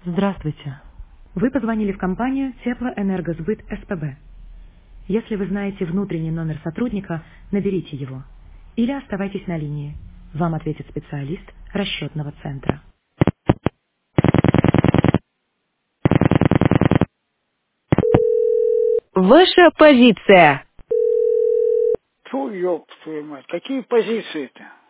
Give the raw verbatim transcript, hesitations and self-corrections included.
Здравствуйте. Вы позвонили в компанию Теплоэнергосбыт СПБ. Если вы знаете внутренний номер сотрудника, наберите его. Или оставайтесь на линии. Вам ответит специалист расчетного центра. Ваша позиция. Фу, ёб твою мать, какие позиции-то?